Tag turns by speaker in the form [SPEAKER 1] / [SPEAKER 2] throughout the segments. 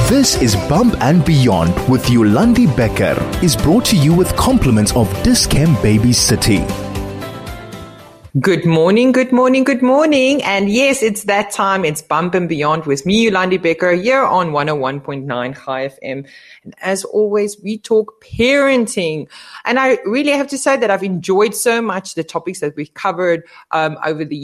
[SPEAKER 1] This is Bump and Beyond with Yolandi Becker is brought to you with compliments of Dis-Chem Baby City.
[SPEAKER 2] Good morning, good morning, good morning. And yes, it's that time. It's Bump and Beyond with me, Yolandi Becker, here on 101.9 High FM. And as always, we talk parenting. And I really have to say that I've enjoyed so much the topics that we've covered over the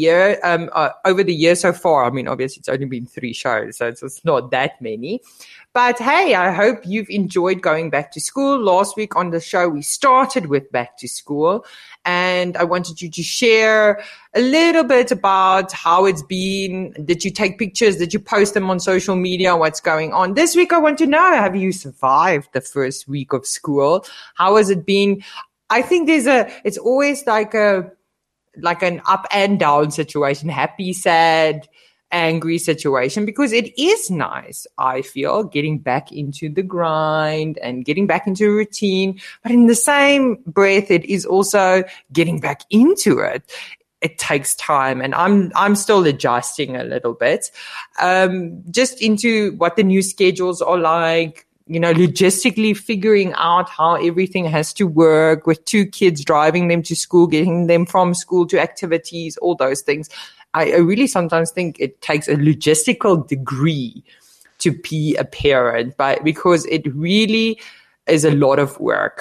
[SPEAKER 2] year so far. I mean, obviously, it's only been 3 shows, so it's not that many. But hey, I hope you've enjoyed going back to school. Last week on the show, we started with back to school. And I wanted you to share a little bit about how it's been. Did you take pictures? Did you post them on social media? What's going on? This week, I want to know, have you survived the first week of school? How has it been? I think it's always like an up and down situation, happy, sad, angry situation, because it is nice, I feel, getting back into the grind and getting back into a routine. But in the same breath, it is also getting back into it. It takes time, and I'm still adjusting a little bit, just into what the new schedules are like. You know, logistically figuring out how everything has to work with 2 kids, driving them to school, getting them from school to activities, all those things. I really sometimes think it takes a logistical degree to be a parent, because it really is a lot of work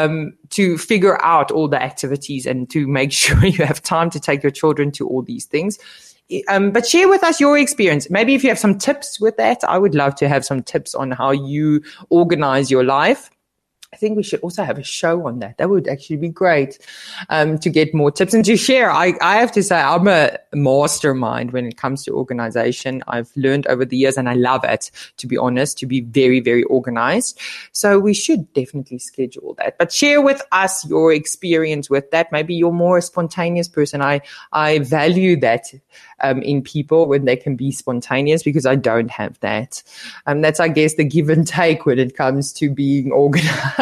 [SPEAKER 2] to figure out all the activities and to make sure you have time to take your children to all these things. But share with us your experience. Maybe if you have some tips with that, I would love to have some tips on how you organize your life. I think we should also have a show on that. That would actually be great to get more tips and to share. I have to say, I'm a mastermind when it comes to organization. I've learned over the years, and I love it, to be honest, to be very, very organized. So we should definitely schedule that. But share with us your experience with that. Maybe you're more a spontaneous person. I value that in people when they can be spontaneous, because I don't have that. That's, I guess, the give and take when it comes to being organized.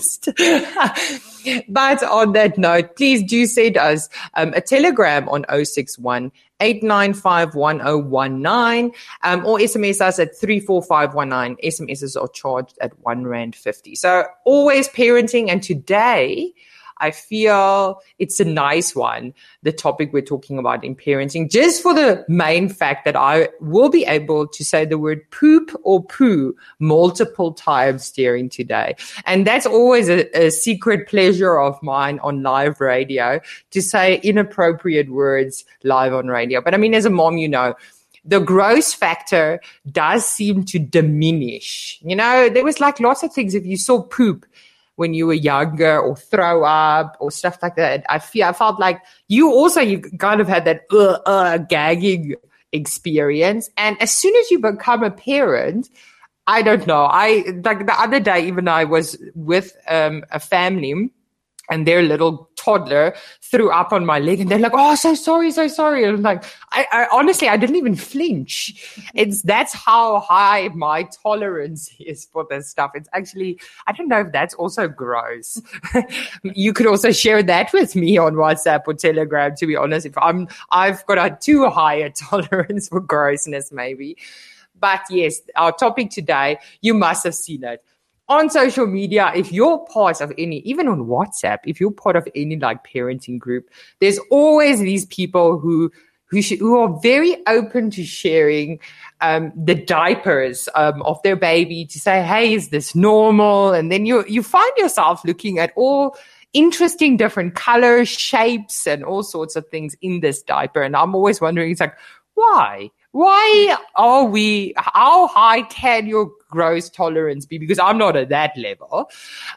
[SPEAKER 2] But on that note, please do send us a telegram on 061 895 1019 or SMS us at 34519. SMSs are charged at R1.50. So always parenting, and today I feel it's a nice one, the topic we're talking about in parenting, just for the main fact that I will be able to say the word poop or poo multiple times during today. And that's always a secret pleasure of mine on live radio, to say inappropriate words live on radio. But I mean, as a mom, you know, the gross factor does seem to diminish. You know, there was like lots of things. If you saw poop when you were younger, or throw up or stuff like that, I felt like you kind of had that gagging experience. And as soon as you become a parent, I don't know. Like the other day, even I was with a family, and their little toddler threw up on my leg, and they're like, "Oh, so sorry, so sorry." And I'm like, I honestly, I didn't even flinch. That's how high my tolerance is for this stuff. It's actually, I don't know if that's also gross. You could also share that with me on WhatsApp or Telegram, to be honest, if I've got a too high a tolerance for grossness, maybe. But yes, our topic today, you must have seen it on social media. If you're part of any, even on WhatsApp, if you're part of any like parenting group, there's always these people who are very open to sharing the diapers of their baby, to say, hey, is this normal? And then you find yourself looking at all interesting different colors, shapes, and all sorts of things in this diaper. And I'm always wondering, it's like, why? Why how high can your gross tolerance be? Because I'm not at that level,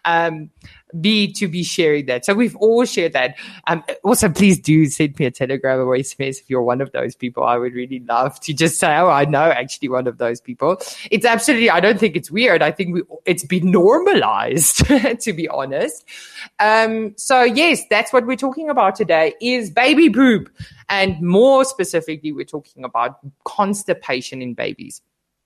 [SPEAKER 2] to be sharing that. So we've all shared that. Also, please do send me a telegram or SMS if you're one of those people. I would really love to just say, oh, I know actually one of those people. It's absolutely, I don't think it's weird. I think it's been normalized, to be honest. So yes, that's what we're talking about today, is baby poop. And more specifically, we're talking about constipation in babies.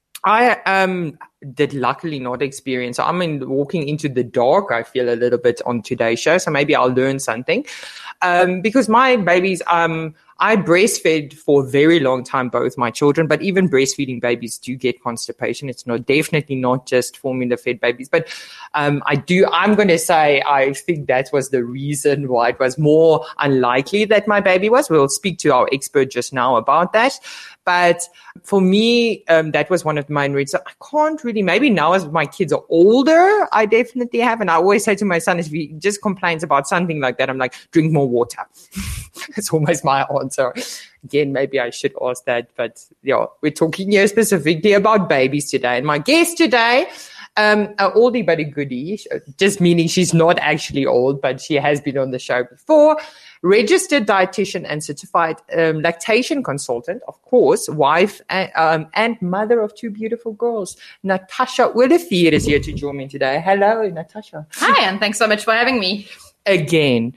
[SPEAKER 2] I did luckily not experience. So I'm walking into the dark, I feel a little bit on today's show. So maybe I'll learn something. Because my babies, I breastfed for a very long time, both my children, but even breastfeeding babies do get constipation. It's definitely not just formula fed babies, but I'm going to say, I think that was the reason why it was more unlikely that my baby was. We'll speak to our expert just now about that. But for me, that was one of the main reasons. I can't really, maybe now as my kids are older, I definitely have. And I always say to my son, if he just complains about something like that, I'm like, drink more water. It's almost my answer. Again, maybe I should ask that. But yeah, we're talking here specifically about babies today. And my guest today, an oldie but a goodie, just meaning she's not actually old, but she has been on the show before. Registered dietitian and certified lactation consultant, of course, wife and mother of two beautiful girls. Natasha Olivier is here to join me today. Hello, Natasha.
[SPEAKER 3] Hi, and thanks so much for having me.
[SPEAKER 2] Again.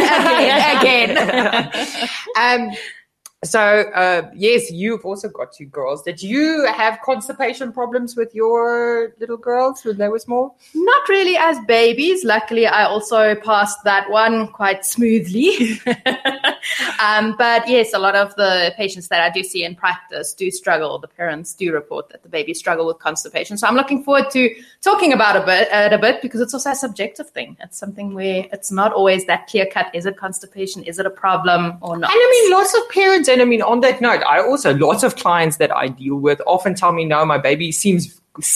[SPEAKER 2] So, yes, you've also got two girls. Did you have constipation problems with your little girls when they were small?
[SPEAKER 3] Not really as babies. Luckily, I also passed that one quite smoothly. But yes, a lot of the patients that I do see in practice do struggle. The parents do report that the babies struggle with constipation. So I'm looking forward to talking about it a bit because it's also a subjective thing. It's something where it's not always that clear cut. Is it constipation? Is it a problem or not?
[SPEAKER 2] And I mean, lots of parents, and I mean, on that note, lots of clients that I deal with often tell me, no, my baby seems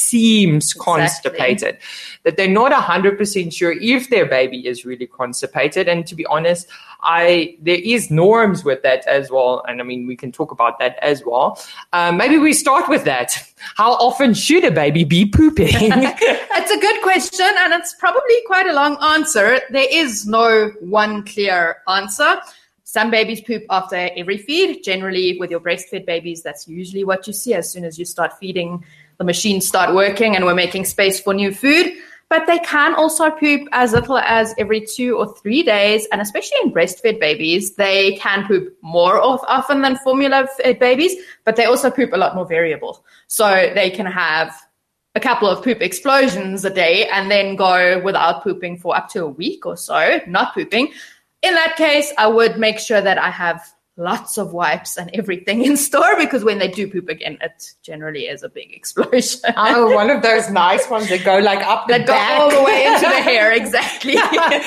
[SPEAKER 2] constipated, that they're not 100% sure if their baby is really constipated. And to be honest, there is norms with that as well. And I mean, we can talk about that as well. Maybe we start with that. How often should a baby be pooping?
[SPEAKER 3] It's a good question, and it's probably quite a long answer. There is no one clear answer. Some babies poop after every feed. Generally, with your breastfed babies, that's usually what you see as soon as you start feeding. The machines start working and we're making space for new food. But they can also poop as little as every 2 or 3 days. And especially in breastfed babies, they can poop more often than formula-fed babies, but they also poop a lot more variable. So they can have a couple of poop explosions a day and then go without pooping for up to a week or so, not pooping. In that case, I would make sure that I have lots of wipes and everything in store because when they do poop again, it generally is a big explosion.
[SPEAKER 2] Oh, one of those nice ones that go like up the back.
[SPEAKER 3] That go all the way into the hair, exactly.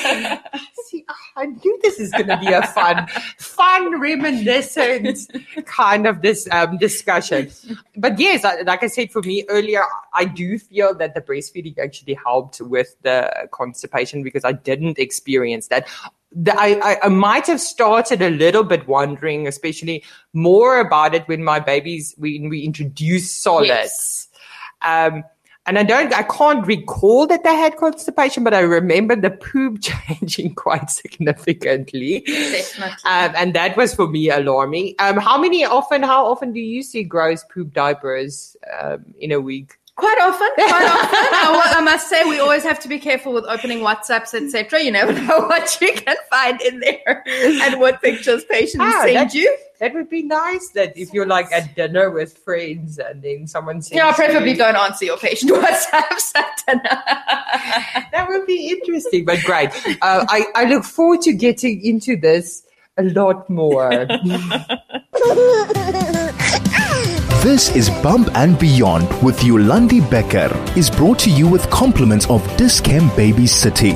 [SPEAKER 2] See, I knew this is going to be a fun, reminiscent kind of this discussion. But yes, like I said, for me earlier, I do feel that the breastfeeding actually helped with the constipation because I didn't experience that. I might have started a little bit wondering, especially more about it when we introduced solids. Yes. And I can't recall that they had constipation, but I remember the poop changing quite significantly.
[SPEAKER 3] Definitely.
[SPEAKER 2] And that was for me alarming. How often do you see gross poop diapers in a week?
[SPEAKER 3] Quite often. I must say, we always have to be careful with opening WhatsApps, etc. You never know what you can find in there and what pictures patients send you.
[SPEAKER 2] That would be nice. That if you're like at dinner with friends and then someone sends
[SPEAKER 3] preferably don't answer your patient WhatsApps at dinner.
[SPEAKER 2] That would be interesting, but great. I look forward to getting into this a lot more.
[SPEAKER 1] This is Bump and Beyond with Yolandi Becker is brought to you with compliments of Dis-Chem Baby City.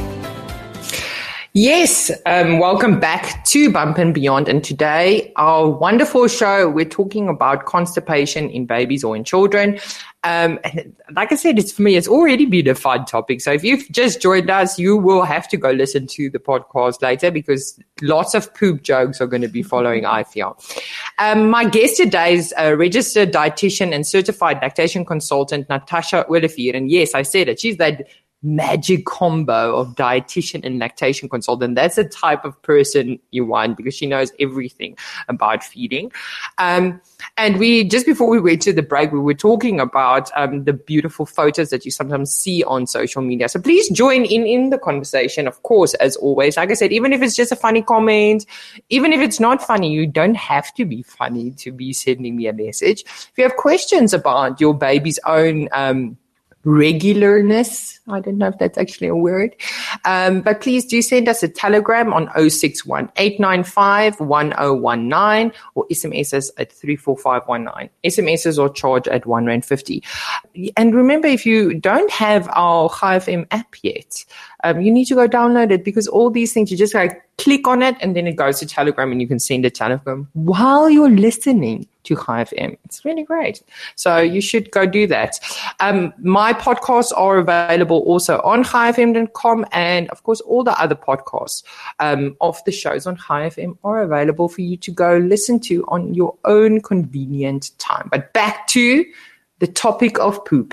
[SPEAKER 2] Yes, welcome back to Bump and Beyond. And today, our wonderful show, we're talking about constipation in babies or in children. And like I said, for me, it's already been a fun topic. So if you've just joined us, you will have to go listen to the podcast later because lots of poop jokes are going to be following, I feel. My guest today is a registered dietitian and certified lactation consultant, Natasha Olivier. And yes, I said it. She's that magic combo of dietitian and lactation consultant. That's the type of person you want because she knows everything about feeding. And just before we went to the break, we were talking about the beautiful photos that you sometimes see on social media. So please join in the conversation, of course, as always. Like I said, even if it's just a funny comment, even if it's not funny, you don't have to be funny to be sending me a message. If you have questions about your baby's own regularness. I don't know if that's actually a word. But please do send us a telegram on 061 895 1019 or SMSs at 34519. SMSs are charged at R1.50. And remember, if you don't have our Chai FM app yet, you need to go download it, because all these things, you just like click on it and then it goes to Telegram and you can send a telegram while you're listening to Chai FM. It's really great. So you should go do that. My podcasts are available also on chaifm.com, and of course all the other podcasts of the shows on Chai FM are available for you to go listen to on your own convenient time. But back to the topic of poop.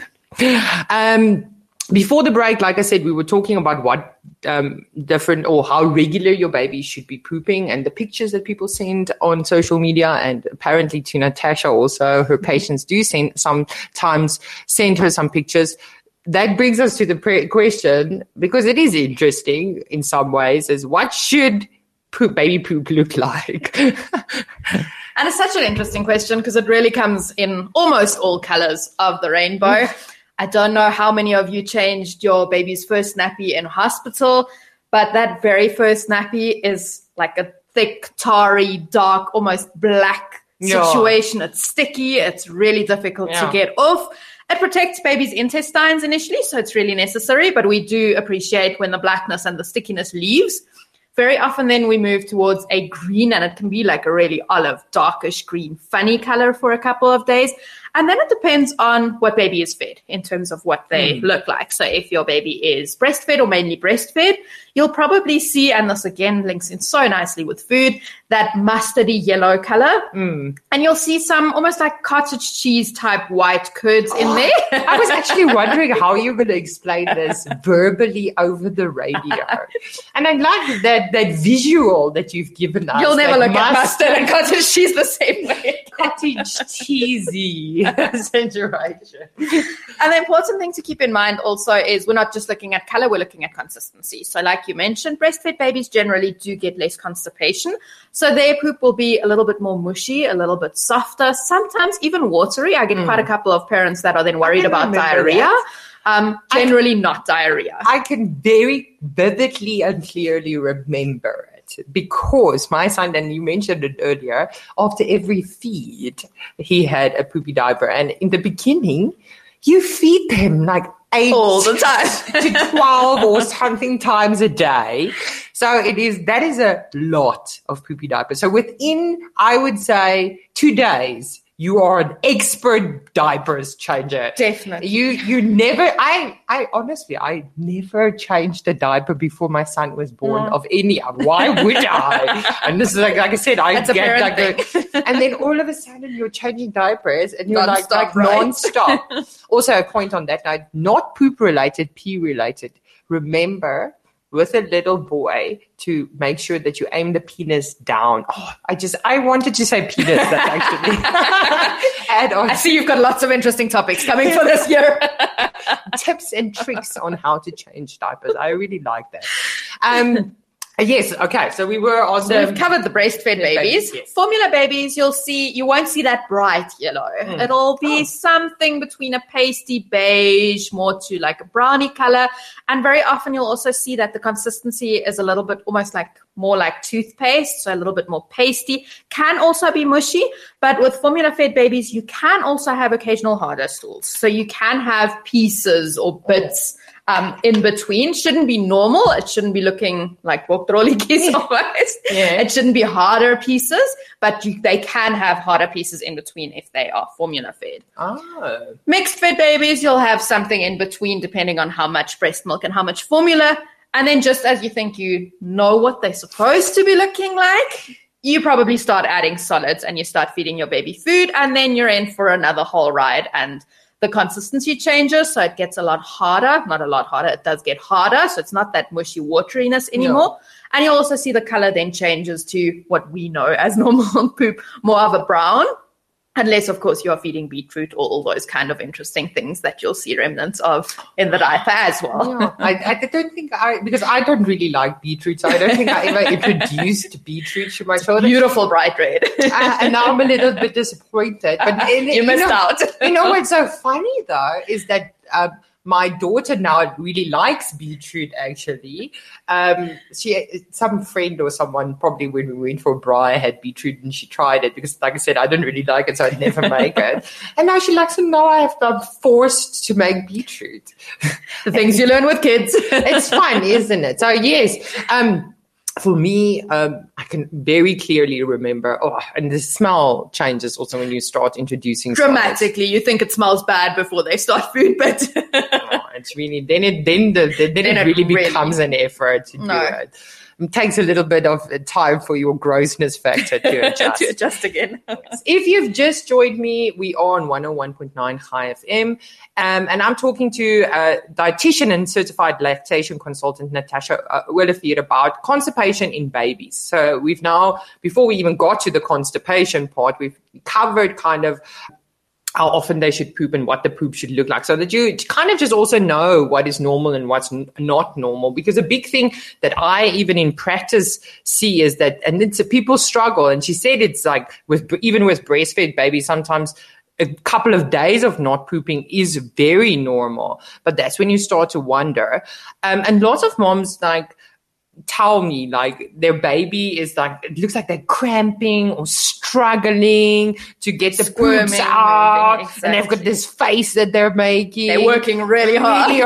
[SPEAKER 2] Before the break, like I said, we were talking about what different or how regular your baby should be pooping, and the pictures that people send on social media, and apparently to Natasha also, her patients do sometimes send her some pictures. That brings us to the question, because it is interesting in some ways, is what should baby poop look like?
[SPEAKER 3] And it's such an interesting question because it really comes in almost all colors of the rainbow. I don't know how many of you changed your baby's first nappy in hospital, but that very first nappy is like a thick, tarry, dark, almost black situation. Yeah. It's sticky. It's really difficult to get off. It protects baby's intestines initially, so it's really necessary, but we do appreciate when the blackness and the stickiness leaves. Very often then we move towards a green, and it can be like a really olive, darkish green, funny color for a couple of days. And then it depends on what baby is fed in terms of what they look like. So if your baby is breastfed or mainly breastfed, you'll probably see, and this again links in so nicely with food, that mustardy yellow color. And you'll see some almost like cottage cheese type white curds in there.
[SPEAKER 2] I was actually wondering how you're going to explain this verbally over the radio. And I like that visual that you've given us.
[SPEAKER 3] You'll never look at mustard and cottage cheese the same way.
[SPEAKER 2] Cottage cheesy situation.
[SPEAKER 3] And the important thing to keep in mind also is we're not just looking at color, we're looking at consistency. So like you mentioned, breastfed babies generally do get less constipation. So their poop will be a little bit more mushy, a little bit softer, sometimes even watery. I get quite a couple of parents that are then worried about diarrhea. Generally not diarrhea.
[SPEAKER 2] I can very vividly and clearly remember it because my son, and you mentioned it earlier, after every feed, he had a poopy diaper. And in the beginning, you feed them like 8
[SPEAKER 3] all the time
[SPEAKER 2] to 12 or something times a day. So that is a lot of poopy diapers. So within, I would say, 2 days, you are an expert diapers changer.
[SPEAKER 3] Definitely.
[SPEAKER 2] You never, I honestly, I never changed a diaper before my son was born of any. Why would I? And this is like I said,
[SPEAKER 3] That's get like
[SPEAKER 2] and then all of a sudden you're changing diapers and you're non-stop, like non-stop. Also a point on that note, not poop related, pee related. Remember, with a little boy, to make sure that you aim the penis down. Oh, I wanted to say penis. That's actually add on.
[SPEAKER 3] I see you've got lots of interesting topics coming for this year.
[SPEAKER 2] Tips and tricks on how to change diapers. I really like that. Yes. Okay. So we were on.
[SPEAKER 3] So we've covered the breastfed babies. Yes. Formula babies, you won't see that bright yellow. It'll be something between a pasty beige, more to like a brownie color. And very often you'll also see that the consistency is a little bit almost like more like toothpaste. So a little bit more pasty. Can also be mushy. But with formula fed babies, you can also have occasional harder stools. So you can have pieces or bits in between. Shouldn't be normal. It shouldn't be looking like boktrolikis almost. It shouldn't be harder pieces, but they can have harder pieces in between if they are formula fed.
[SPEAKER 2] Oh.
[SPEAKER 3] Mixed fed babies, you'll have something in between depending on how much breast milk and how much formula. And then just as you think you know what they're supposed to be looking like, you probably start adding solids and you start feeding your baby food, and then you're in for another whole ride, and the consistency changes, so it gets a lot harder. Not a lot harder, it does get harder, so it's not that mushy wateriness anymore. No. And you'll also see the color then changes to what we know as normal poop, more of a brown, unless, of course, you're feeding beetroot or all those kind of interesting things that you'll see remnants of in the diaper as well.
[SPEAKER 2] Yeah, I don't think because I don't really like beetroot, so I don't think I ever introduced beetroot to my children.
[SPEAKER 3] Beautiful bright red.
[SPEAKER 2] And now I'm a little bit disappointed. But
[SPEAKER 3] you missed out.
[SPEAKER 2] You know what's so funny, though, is that my daughter now really likes beetroot, actually. Some friend or someone, probably when we went for a braai, had beetroot and she tried it because, like I said, I didn't really like it, so I'd never make it. And now she likes it. Now I'm forced to make beetroot.
[SPEAKER 3] The things you learn with kids.
[SPEAKER 2] It's fun, isn't it? So, yes. For me, I can very clearly remember, and the smell changes also when you start introducing
[SPEAKER 3] dramatically. You think it smells bad before they start food, but
[SPEAKER 2] it's really then it really becomes an effort to do it. It takes a little bit of time for your grossness factor to adjust.
[SPEAKER 3] To adjust again.
[SPEAKER 2] If you've just joined me, we are on 101.9 High FM, and I'm talking to dietitian and certified lactation consultant Natasha Willefeer about constipation in babies. So we've now, before we even got to the constipation part, we've covered kind of how often they should poop and what the poop should look like, so that you kind of just also know what is normal and what's not normal. Because a big thing that I even in practice see is that, and it's people struggle. And she said it's like even with breastfed babies, sometimes a couple of days of not pooping is very normal. But that's when you start to wonder. And lots of moms tell me their baby is it looks like they're cramping or struggling to get the poops out, exactly. And they've got this face that they're making.
[SPEAKER 3] They're working really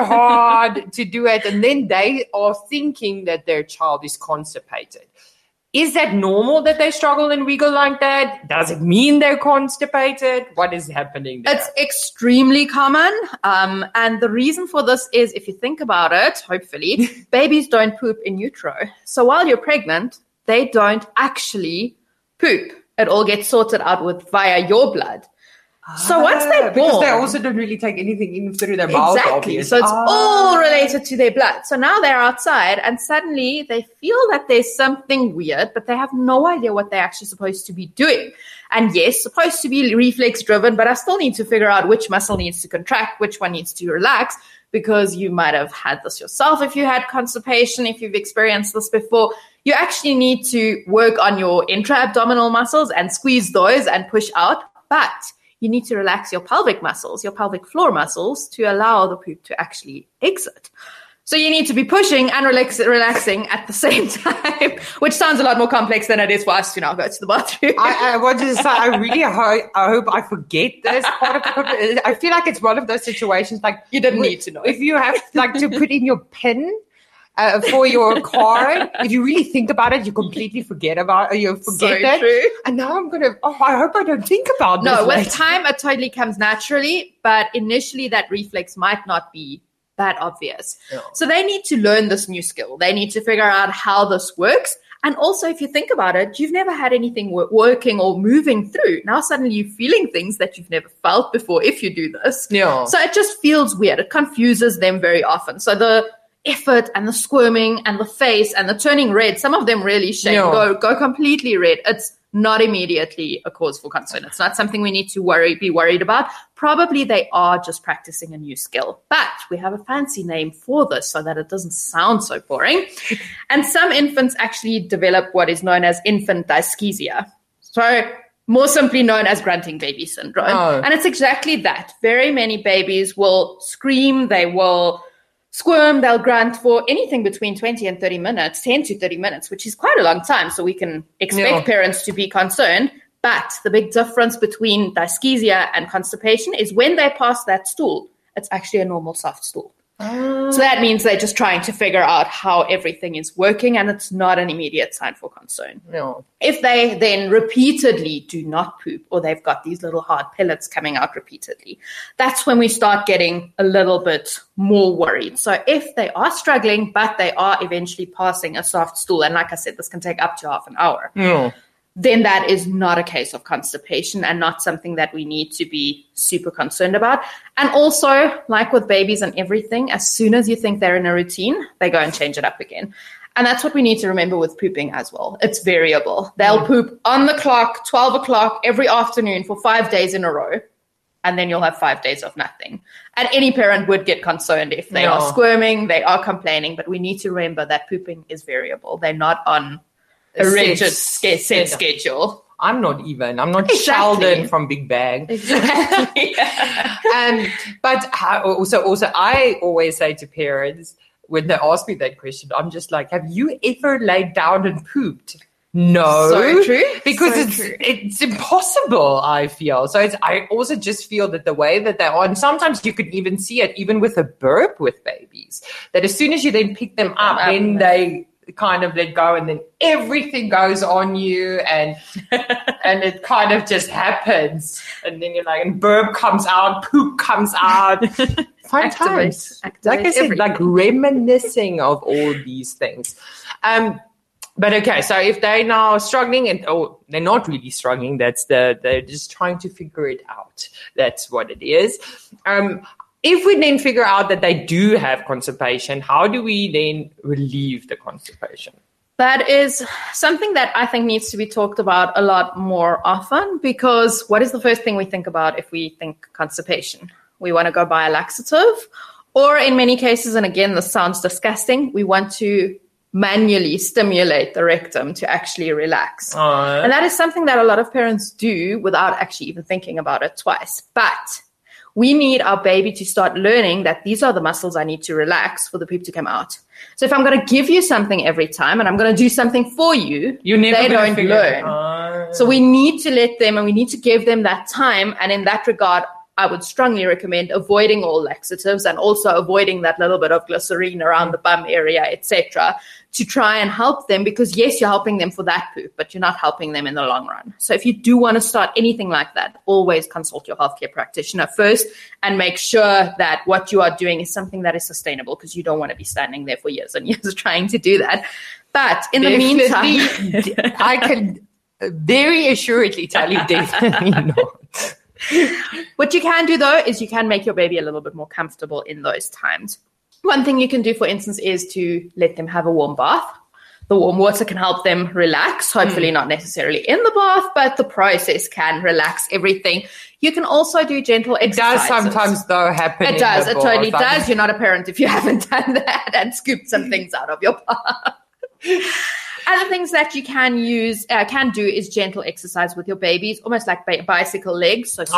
[SPEAKER 2] hard to do it, and then they are thinking that their child is constipated. Is that normal that they struggle and wiggle like that? Does it mean they're constipated? What is happening there?
[SPEAKER 3] It's extremely common. And the reason for this is, if you think about it, hopefully, babies don't poop in utero. So while you're pregnant, they don't actually poop. It all gets sorted out via your blood. So once they're born,
[SPEAKER 2] because they also don't really take anything in through their mouth.
[SPEAKER 3] Exactly. So it's all related to their blood. So now they're outside and suddenly they feel that there's something weird, but they have no idea what they're actually supposed to be doing. And yes, supposed to be reflex driven, but I still need to figure out which muscle needs to contract, which one needs to relax, because you might have had this yourself if you had constipation, if you've experienced this before. You actually need to work on your intra-abdominal muscles and squeeze those and push out. But you need to relax your pelvic muscles, your pelvic floor muscles, to allow the poop to actually exit. So you need to be pushing and relaxing at the same time, which sounds a lot more complex than it is for us to now go to the bathroom.
[SPEAKER 2] I wanted to say, I really hope I forget this part of it. I feel like it's one of those situations
[SPEAKER 3] you didn't need to know.
[SPEAKER 2] If you have to put in your PIN for your card, if you really think about it, you completely forget about it. You forget it.
[SPEAKER 3] True.
[SPEAKER 2] And now I'm I hope I don't think about this.
[SPEAKER 3] No, with time, it totally comes naturally. But initially, that reflex might not be that obvious. Yeah. So they need to learn this new skill. They need to figure out how this works. And also, if you think about it, you've never had anything working or moving through. Now suddenly you're feeling things that you've never felt before if you do this.
[SPEAKER 2] Yeah.
[SPEAKER 3] So it just feels weird. It confuses them very often. So the effort and the squirming and the face and the turning red, some of them really shake, go completely red. It's not immediately a cause for concern. It's not something we need to be worried about. Probably they are just practicing a new skill. But we have a fancy name for this so that it doesn't sound so boring. And some infants actually develop what is known as infant dyschezia. So more simply known as grunting baby syndrome. Oh. And it's exactly that. Very many babies will scream, they will squirm, they'll grunt for anything between 20 and 30 minutes, 10 to 30 minutes, which is quite a long time. So we can expect parents to be concerned. But the big difference between dyschezia and constipation is when they pass that stool, it's actually a normal soft stool. So that means they're just trying to figure out how everything is working, and it's not an immediate sign for concern.
[SPEAKER 2] No.
[SPEAKER 3] If they then repeatedly do not poop, or they've got these little hard pellets coming out repeatedly, that's when we start getting a little bit more worried. So if they are struggling, but they are eventually passing a soft stool, and like I said, this can take up to half an hour, then that is not a case of constipation and not something that we need to be super concerned about. And also, like with babies and everything, as soon as you think they're in a routine, they go and change it up again. And that's what we need to remember with pooping as well. It's variable. They'll poop on the clock, 12 o'clock every afternoon for 5 days in a row. And then you'll have 5 days of nothing. And any parent would get concerned if they are squirming, they are complaining. But we need to remember that pooping is variable. They're not on a rigid set schedule.
[SPEAKER 2] I'm not
[SPEAKER 3] Exactly.
[SPEAKER 2] Sheldon from Big Bang.
[SPEAKER 3] Exactly.
[SPEAKER 2] But also, I always say to parents when they ask me that question, I'm just like, have you ever laid down and pooped? No,
[SPEAKER 3] So true.
[SPEAKER 2] because
[SPEAKER 3] So
[SPEAKER 2] it's impossible. I feel so. I also just feel that the way that they are, and sometimes you could even see it, even with a burp with babies, that as soon as you then pick them up, then they kind of let go, and then everything goes on you, and it kind of just happens, and then you're like, and burp comes out, poop comes out. Fun times. Like I said, like reminiscing of all these things. But okay, so if they're now struggling they're not really struggling, they're just trying to figure it out. That's what it is. If we then figure out that they do have constipation, how do we then relieve the constipation?
[SPEAKER 3] That is something that I think needs to be talked about a lot more often, because what is the first thing we think about if we think constipation? We want to go buy a laxative, or in many cases, and again, this sounds disgusting, we want to manually stimulate the rectum to actually relax. And that is something that a lot of parents do without actually even thinking about it twice. But we need our baby to start learning that these are the muscles I need to relax for the poop to come out. So if I'm going to give you something every time and I'm going to do something for you, they don't learn. So we need to let them, and we need to give them that time. And in that regard, I would strongly recommend avoiding all laxatives and also avoiding that little bit of glycerine around the bum area, etc., to try and help them, because yes, you're helping them for that poop, but you're not helping them in the long run. So if you do want to start anything like that, always consult your healthcare practitioner first and make sure that what you are doing is something that is sustainable, because you don't want to be standing there for years and years trying to do that. But in the meantime,
[SPEAKER 2] I can very assuredly tell you definitely not.
[SPEAKER 3] What you can do, though, is you can make your baby a little bit more comfortable in those times. One thing you can do, for instance, is to let them have a warm bath. The warm water can help them relax, hopefully not necessarily in the bath, but the process can relax everything. You can also do gentle exercises.
[SPEAKER 2] It does sometimes, though, happen.
[SPEAKER 3] It does. It totally does. You're not a parent if you haven't done that and scooped some things out of your bath. Other things that you can do is gentle exercise with your babies, almost like bicycle legs. So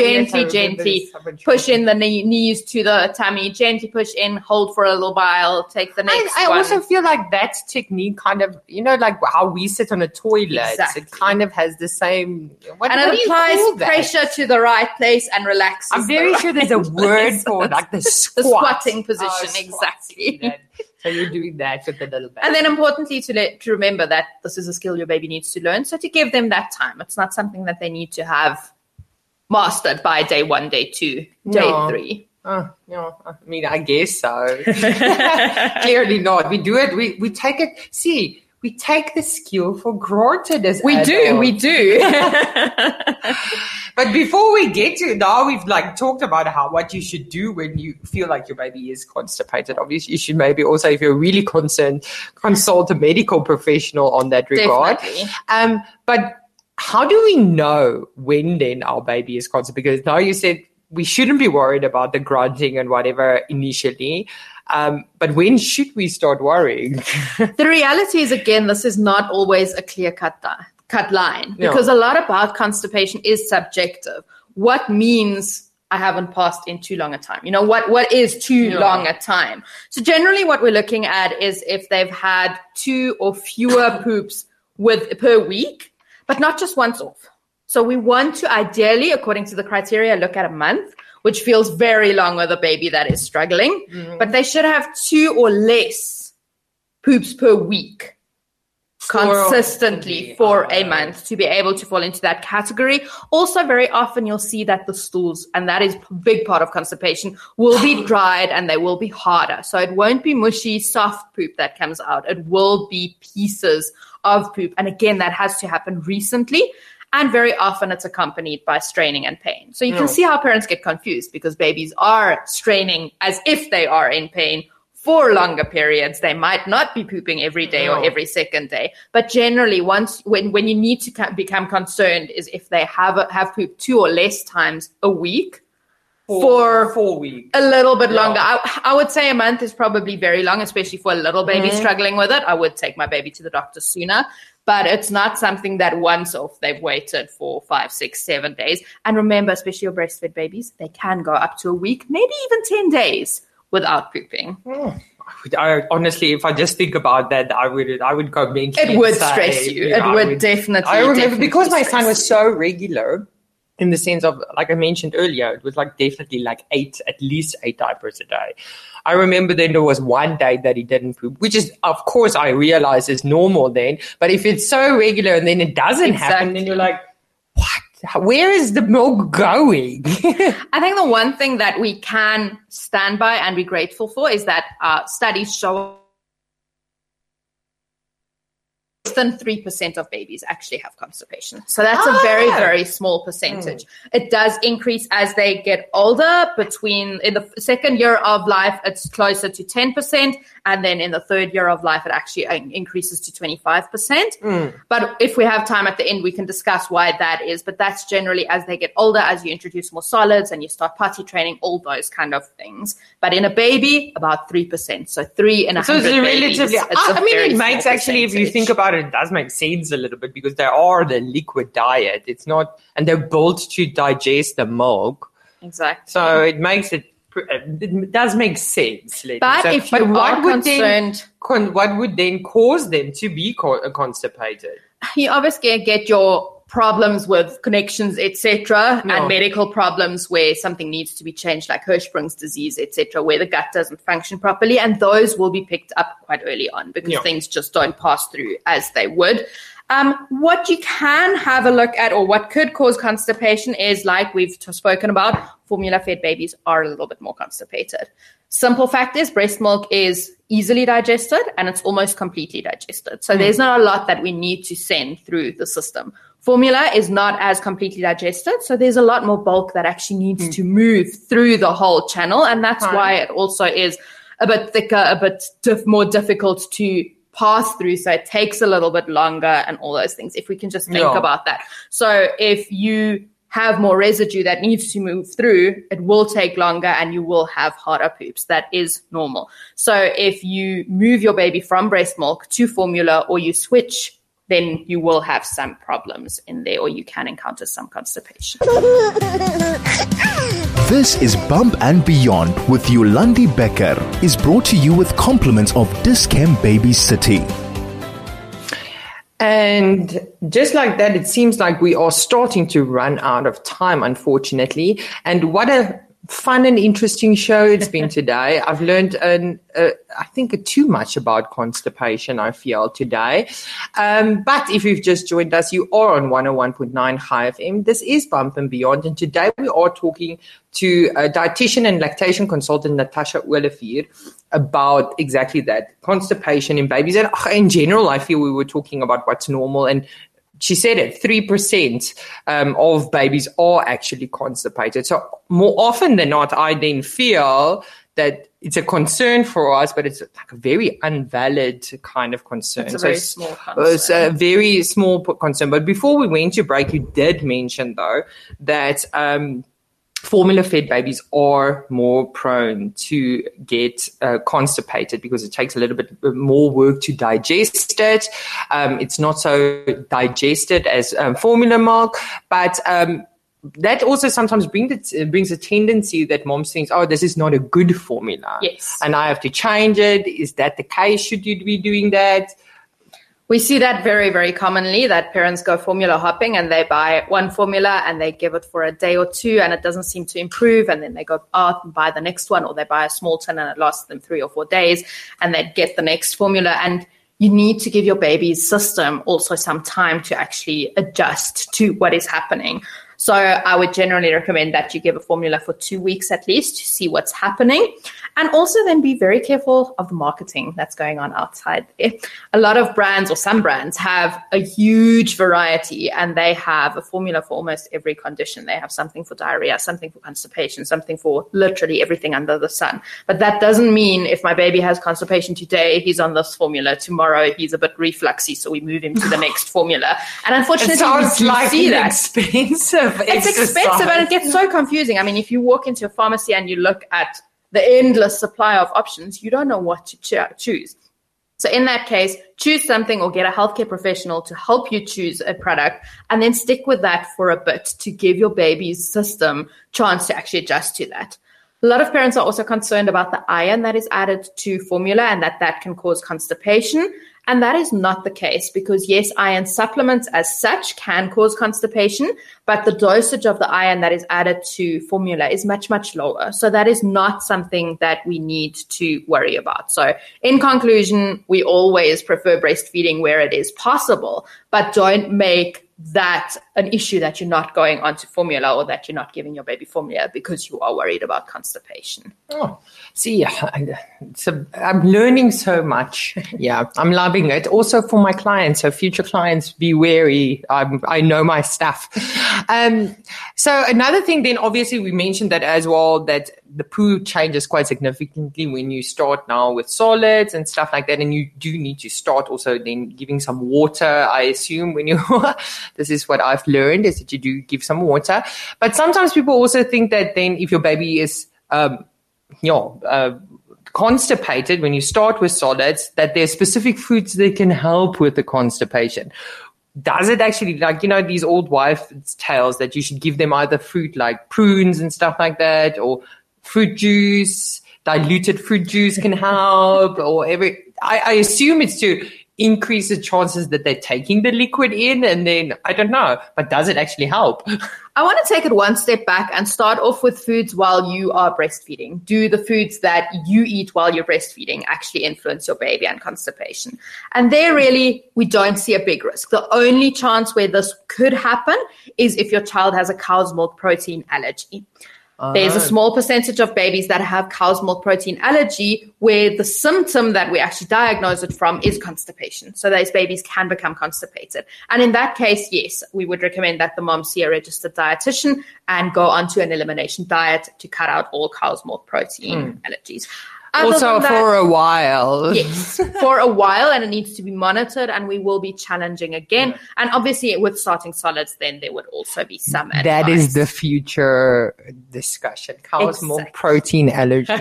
[SPEAKER 3] gently push in the knees to the tummy, gently push in, hold for a little while, take the next one.
[SPEAKER 2] I also feel like that technique kind of, like how we sit on a toilet. Exactly. It kind of has the same. What
[SPEAKER 3] it applies pressure to the right place and relaxes.
[SPEAKER 2] I'm very sure there's a word for like the
[SPEAKER 3] squatting position. Exactly.
[SPEAKER 2] So you're doing that with the little baby.
[SPEAKER 3] And then importantly to remember that this is a skill your baby needs to learn. So to give them that time. It's not something that they need to have mastered by day 1, day 2, day 3.
[SPEAKER 2] No, I mean, I guess so. Clearly not. We do it. We take it. See, we take the skill for granted as adults.
[SPEAKER 3] We do.
[SPEAKER 2] But before we get to now, we've talked about what you should do when you feel like your baby is constipated. Obviously, you should maybe also, if you're really concerned, consult a medical professional on that regard.
[SPEAKER 3] Definitely.
[SPEAKER 2] But how do we know when then our baby is constipated? Because now you said we shouldn't be worried about the grunting and whatever initially. But when should we start worrying?
[SPEAKER 3] The reality is, again, this is not always a clear-cut line, because a lot about constipation is subjective. What means I haven't passed in too long a time? What is too long a time? So generally what we're looking at is if they've had 2 or fewer poops per week, but not just once off. So we want to ideally, according to the criteria, look at a month, which feels very long with a baby that is struggling. Mm-hmm. But they should have 2 or less poops per week consistently for a month to be able to fall into that category. Also, very often you'll see that the stools, and that is a big part of constipation, will be dried and they will be harder. So it won't be mushy, soft poop that comes out. It will be pieces of poop. And again, that has to happen recently. And very often it's accompanied by straining and pain. So you can see how parents get confused, because babies are straining as if they are in pain for longer periods. They might not be pooping every day or every second day. But generally, when you need to become concerned is if they have poop 2 or less times a week. For
[SPEAKER 2] 4 weeks.
[SPEAKER 3] A little bit longer. I would say a month is probably very long, especially for a little baby struggling with it. I would take my baby to the doctor sooner. but it's not something that once off they've waited for 5, 6, 7 days. And remember, especially your breastfed babies, they can go up to a week, maybe even 10 days without pooping.
[SPEAKER 2] I honestly, if I just think about that, I would go mentally.
[SPEAKER 3] It would stress you. It would definitely.
[SPEAKER 2] I remember because my
[SPEAKER 3] stress
[SPEAKER 2] son was so regular, in the sense of, like I mentioned earlier, it was like definitely like at least 8 diapers a day. I remember then there was one day that he didn't poop, which is, of course, I realize is normal then. But if it's so regular and then it doesn't happen, then you're like, what? Where is the milk going?
[SPEAKER 3] I think the one thing that we can stand by and be grateful for is that studies show less than 3% of babies actually have constipation. So that's a very, very small percentage. It does increase as they get older. In the second year of life, it's closer to 10%. And then in the third year of life, it actually increases to 25%. But if we have time at the end, we can discuss why that is. But that's generally as they get older, as you introduce more solids and you start potty training, all those kind of things. But in a baby, about 3%. So 3 in 100
[SPEAKER 2] so it's
[SPEAKER 3] babies.
[SPEAKER 2] relatively,
[SPEAKER 3] I mean,
[SPEAKER 2] it makes actually, if you think about it does make sense a little bit because they are the liquid diet. It's not, and they're built to digest the milk.
[SPEAKER 3] Exactly.
[SPEAKER 2] So it does make sense.
[SPEAKER 3] But if you are concerned,
[SPEAKER 2] what would then cause them to be constipated?
[SPEAKER 3] You obviously get your problems with connections, etc., and medical problems where something needs to be changed, like Hirschsprung's disease, etc., where the gut doesn't function properly, and those will be picked up quite early on because things just don't pass through as they would. What you can have a look at, or what could cause constipation, is, like we've spoken about, formula-fed babies are a little bit more constipated. Simple fact is breast milk is easily digested and it's almost completely digested. So there's not a lot that we need to send through the system. Formula is not as completely digested, so there's a lot more bulk that actually needs to move through the whole channel, and that's why it also is a bit thicker, a bit more difficult to pass through, so it takes a little bit longer and all those things, if we can just think about that. So if you have more residue that needs to move through, it will take longer and you will have harder poops. That is normal. So if you move your baby from breast milk to formula or you switch, then you will have some problems in there, or you can encounter some constipation.
[SPEAKER 1] This is Bump and Beyond with Yolandi Becker, is brought to you with compliments of Dis-Chem Baby City.
[SPEAKER 2] And just like that, it seems like we are starting to run out of time, unfortunately. And what a fun and interesting show it's been today. I've learned, I think, too much about constipation, I feel, today. But if you've just joined us, you are on 101.9 High FM. This is Bump and Beyond. And today we are talking to dietitian and lactation consultant Natasha Olivier about exactly that, constipation in babies. And in general, I feel we were talking about what's normal, and she said it, 3% of babies are actually constipated. So more often than not, I then feel that it's a concern for us, but it's like a very invalid kind of concern.
[SPEAKER 3] It's a very small concern.
[SPEAKER 2] It's a very small concern. But before we went to break, you did mention, though, that formula-fed babies are more prone to get constipated because it takes a little bit more work to digest it. It's not so digested as formula milk, but that also sometimes brings a tendency that moms think, oh, this is not a good formula.
[SPEAKER 3] Yes.
[SPEAKER 2] And I have to change it. Is that the case? Should you be doing that?
[SPEAKER 3] We see that very, very commonly, that parents go formula hopping and they buy one formula and they give it for a day or two and it doesn't seem to improve, and then they go out and buy the next one, or they buy a small tin and it lasts them 3 or 4 days and they get the next formula. And you need to give your baby's system also some time to actually adjust to what is happening. So I would generally recommend that you give a formula for 2 weeks at least to see what's happening. And also then be very careful of the marketing that's going on outside there. A lot of brands, or some brands, have a huge variety, and they have a formula for almost every condition. They have something for diarrhea, something for constipation, something for literally everything under the sun. But that doesn't mean if my baby has constipation today, he's on this formula. Tomorrow he's a bit refluxy, so we move him to the next formula. And unfortunately,
[SPEAKER 2] it sounds like
[SPEAKER 3] see that.
[SPEAKER 2] Expensive.
[SPEAKER 3] It's expensive and it gets so confusing. I mean, if you walk into a pharmacy and you look at the endless supply of options, you don't know what to choose. So in that case, choose something or get a healthcare professional to help you choose a product and then stick with that for a bit to give your baby's system chance to actually adjust to that. A lot of parents are also concerned about the iron that is added to formula and that can cause constipation. And that is not the case because, yes, iron supplements as such can cause constipation, but the dosage of the iron that is added to formula is much, much lower. So that is not something that we need to worry about. So in conclusion, we always prefer breastfeeding where it is possible, but don't make that an issue that you're not going onto formula or that you're not giving your baby formula because you are worried about constipation.
[SPEAKER 2] Oh, see, I'm learning so much. Yeah, I'm loving it. Also for my clients, so future clients, be wary. I know my stuff. So another thing then, obviously we mentioned that as well, that the poo changes quite significantly when you start now with solids and stuff like that. And you do need to start also then giving some water, I assume, when you, this is what I've learned, is that you do give some water. But sometimes people also think that then if your baby is, constipated when you start with solids, that there's specific foods that can help with the constipation. Does it actually, like, these old wives' tales that you should give them either fruit like prunes and stuff like that, or fruit juice, diluted fruit juice can help, or I assume it's to increase the chances that they're taking the liquid in, and then, I don't know, but does it actually help?
[SPEAKER 3] I want to take it one step back and start off with foods while you are breastfeeding. Do the foods that you eat while you're breastfeeding actually influence your baby and constipation? And there really, we don't see a big risk. The only chance where this could happen is if your child has a cow's milk protein allergy. There's a small percentage of babies that have cow's milk protein allergy where the symptom that we actually diagnose it from is constipation. So those babies can become constipated. And in that case, yes, we would recommend that the mom see a registered dietitian and go onto an elimination diet to cut out all cow's milk protein allergies.
[SPEAKER 2] Also for a while.
[SPEAKER 3] Yes, for a while, and it needs to be monitored, and we will be challenging again. Yeah. And obviously with starting solids, then there would also be some advice.
[SPEAKER 2] That is the future discussion. Cow's milk protein allergy.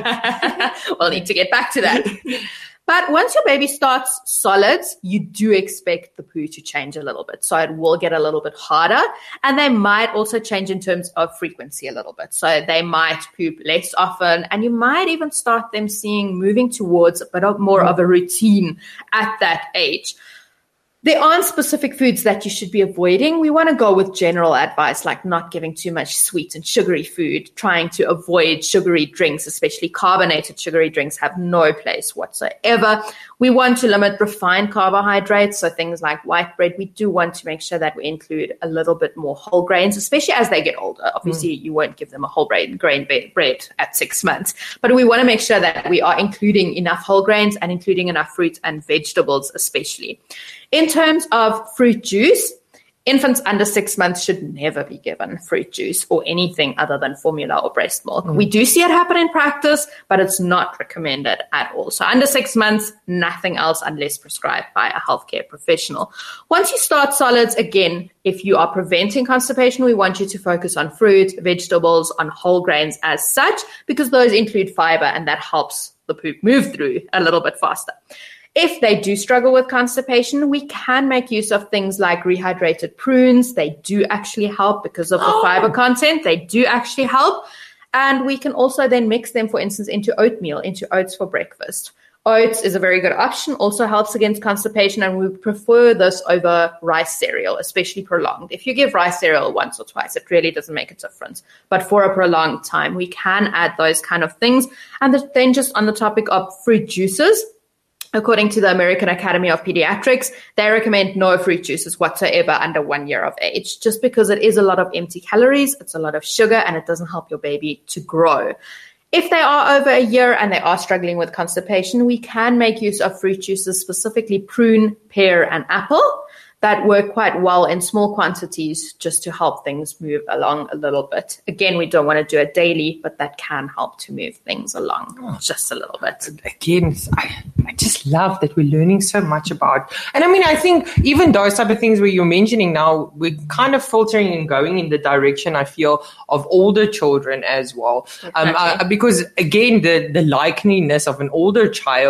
[SPEAKER 3] We'll need to get back to that. But once your baby starts solids, you do expect the poo to change a little bit. So it will get a little bit harder, and they might also change in terms of frequency a little bit. So they might poop less often, and you might even start them moving towards a bit more of a routine at that age. There aren't specific foods that you should be avoiding. We want to go with general advice, like not giving too much sweet and sugary food, trying to avoid sugary drinks, especially carbonated sugary drinks have no place whatsoever. We want to limit refined carbohydrates, so things like white bread. We do want to make sure that we include a little bit more whole grains, especially as they get older. Obviously, you won't give them a whole grain bread at 6 months, but we want to make sure that we are including enough whole grains and including enough fruit and vegetables, especially. In terms of fruit juice, infants under 6 months should never be given fruit juice or anything other than formula or breast milk. We do see it happen in practice, but it's not recommended at all. So under 6 months, nothing else unless prescribed by a healthcare professional. Once you start solids, again, if you are preventing constipation, we want you to focus on fruit, vegetables, on whole grains as such, because those include fiber and that helps the poop move through a little bit faster. If they do struggle with constipation, we can make use of things like rehydrated prunes. They do actually help because of the fiber content. They do actually help. And we can also then mix them, for instance, into oatmeal, into oats for breakfast. Oats is a very good option, also helps against constipation, and we prefer this over rice cereal, especially prolonged. If you give rice cereal once or twice, it really doesn't make a difference. But for a prolonged time, we can add those kind of things. And then just on the topic of fruit juices, according to the American Academy of Pediatrics, they recommend no fruit juices whatsoever under 1 year of age, just because it is a lot of empty calories, it's a lot of sugar, and it doesn't help your baby to grow. If they are over a year and they are struggling with constipation, we can make use of fruit juices, specifically prune, pear, and apple, that work quite well in small quantities just to help things move along a little bit. Again, we don't want to do it daily, but that can help to move things along just a little bit.
[SPEAKER 2] Again, I just love that we're learning so much about. And I mean, I think even those type of things where you're mentioning now, we're kind of filtering and going in the direction, I feel, of older children as well. Exactly. Because again, the likeliness of an older child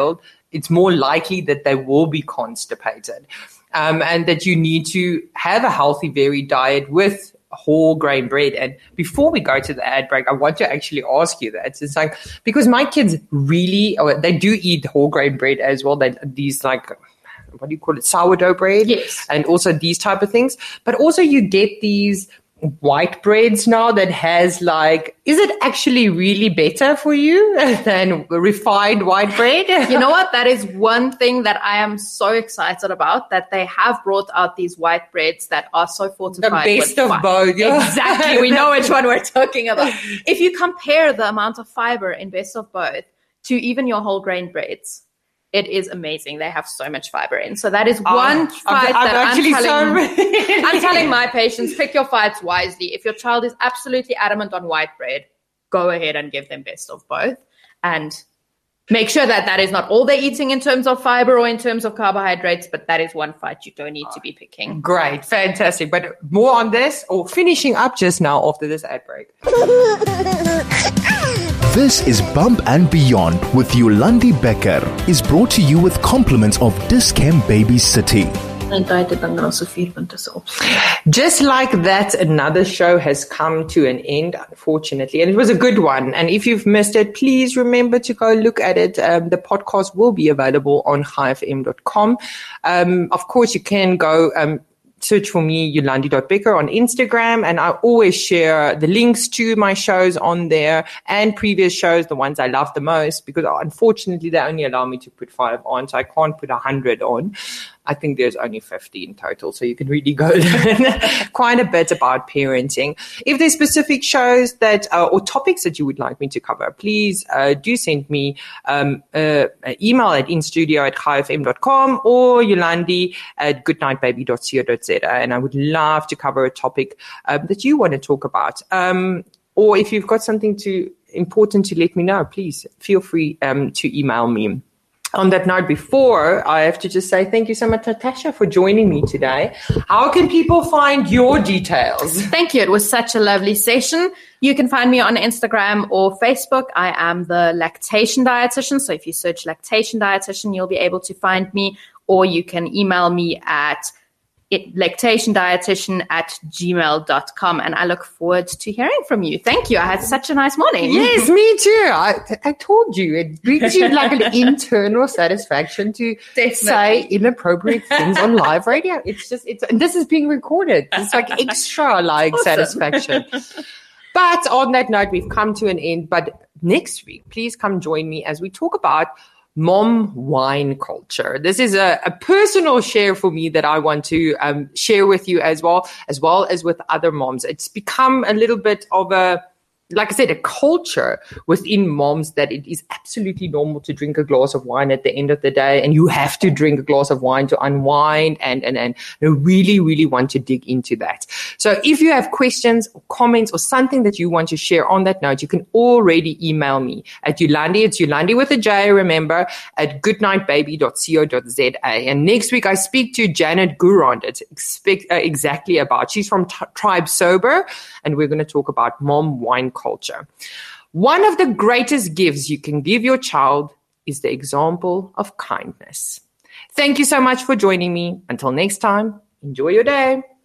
[SPEAKER 2] it's more likely that they will be constipated. And that you need to have a healthy, varied diet with whole grain bread. And before we go to the ad break, I want to actually ask you that. It's like, because my kids really, they do eat whole grain bread as well. These like, what do you call it? Sourdough bread.
[SPEAKER 3] Yes.
[SPEAKER 2] And also these type of things. But also you get these white breads now that has like, is it actually really better for you than refined white bread?
[SPEAKER 3] You know what? That is one thing that I am so excited about, that they have brought out these white breads that are so fortified.
[SPEAKER 2] The best of both. Yeah.
[SPEAKER 3] Exactly. We know which one we're talking about. If you compare the amount of fiber in best of both to even your whole grain breads, it is amazing. They have so much fiber in. So that is one fight I'm telling my patients, pick your fights wisely. If your child is absolutely adamant on white bread, go ahead and give them best of both. And make sure that that is not all they're eating in terms of fiber or in terms of carbohydrates, but that is one fight you don't need to be picking.
[SPEAKER 2] Great. Fantastic. But more on this, or finishing up just now after this ad break.
[SPEAKER 1] This is Bump and Beyond with Yolandi Becker. Is brought to you with compliments of Dis-Chem Baby City.
[SPEAKER 2] Just like that, another show has come to an end, unfortunately, and it was a good one. And if you've missed it, please remember to go look at it. The podcast will be available on chaifm.com. Of course, you can go search for me, Yolandi.Becker, on Instagram, and I always share the links to my shows on there and previous shows, the ones I love the most, because unfortunately they only allow me to put 5 on, so I can't put 100 on. I think there's only 50 in total, so you can really go learn quite a bit about parenting. If there's specific shows that or topics that you would like me to cover, please do send me an email at instudio@chaifm.com or yolandi@goodnightbaby.co.za, and I would love to cover a topic that you want to talk about. Or if you've got something important to let me know, please feel free to email me. On that note, before, I have to just say thank you so much, Natasha, for joining me today. How can people find your details?
[SPEAKER 3] Thank you. It was such a lovely session. You can find me on Instagram or Facebook. I am the lactation dietitian. So if you search lactation dietitian, you'll be able to find me, or you can email me at lactationdietitian@gmail.com, and I look forward to hearing from you. Thank you. I had such a nice morning.
[SPEAKER 2] Yes, me too. I told you, it brings you like an internal satisfaction to say inappropriate things on live radio. And this is being recorded. It's like extra awesome. Satisfaction. But on that note, we've come to an end. But next week, please come join me as we talk about mom wine culture. This is a personal share for me that I want to share with you as well as with other moms. It's become a little bit of like I said, a culture within moms that it is absolutely normal to drink a glass of wine at the end of the day, and you have to drink a glass of wine to unwind, and I really, really want to dig into that. So if you have questions or comments or something that you want to share on that note, you can already email me at Yolandi. It's Yolandi with a J, remember, at goodnightbaby.co.za. And next week I speak to Janet Gourand. It's exactly about. She's from Tribe Sober, and we're going to talk about mom wine culture. One of the greatest gifts you can give your child is the example of kindness. Thank you so much for joining me. Until next time, enjoy your day.